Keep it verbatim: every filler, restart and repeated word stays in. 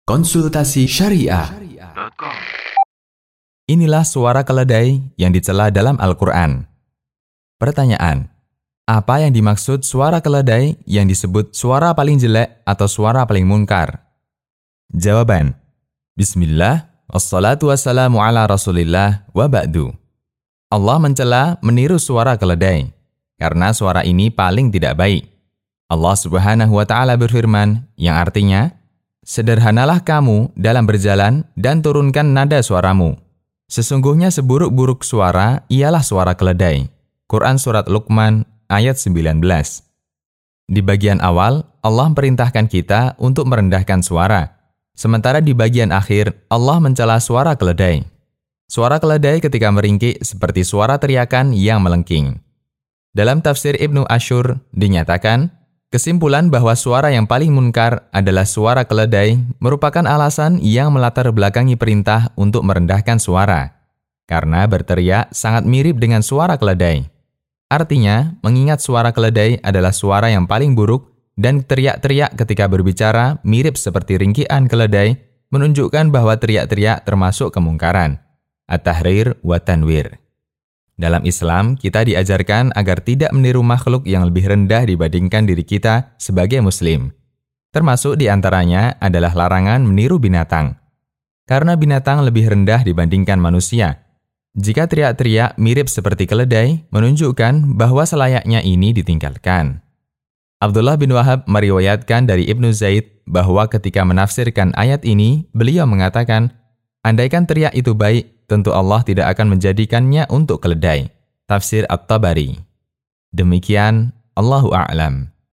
Konsultasi Syariah. Inilah suara keledai yang dicela dalam Al-Quran. Pertanyaan, apa yang dimaksud suara keledai yang disebut suara paling jelek atau suara paling munkar? Jawaban, Bismillah, wassalatu wassalamu ala rasulillah wa ba'du. Allah mencela meniru suara keledai, karena suara ini paling tidak baik. Allah subhanahu wa ta'ala berfirman, yang artinya, sederhanalah kamu dalam berjalan dan turunkan nada suaramu. Sesungguhnya seburuk-buruk suara ialah suara keledai. Quran Surat Luqman ayat sembilan belas. Di bagian awal, Allah perintahkan kita untuk merendahkan suara. Sementara di bagian akhir, Allah mencela suara keledai. Suara keledai ketika meringkik seperti suara teriakan yang melengking. Dalam tafsir Ibnu Ashur dinyatakan, kesimpulan bahwa suara yang paling munkar adalah suara keledai merupakan alasan yang melatar belakangi perintah untuk merendahkan suara. Karena berteriak sangat mirip dengan suara keledai. Artinya, mengingat suara keledai adalah suara yang paling buruk dan teriak-teriak ketika berbicara mirip seperti ringkikan keledai menunjukkan bahwa teriak-teriak termasuk kemungkaran. At-Tahrir wa Tanwir. Dalam Islam, kita diajarkan agar tidak meniru makhluk yang lebih rendah dibandingkan diri kita sebagai muslim. Termasuk di antaranya adalah larangan meniru binatang. Karena binatang lebih rendah dibandingkan manusia. Jika teriak-teriak mirip seperti keledai, menunjukkan bahwa selayaknya ini ditinggalkan. Abdullah bin Wahab meriwayatkan dari Ibnu Zaid bahwa ketika menafsirkan ayat ini, beliau mengatakan, andaikan teriak itu baik, tentu Allah tidak akan menjadikannya untuk keledai. Tafsir At-Tabari. Demikian, Allahu a'lam.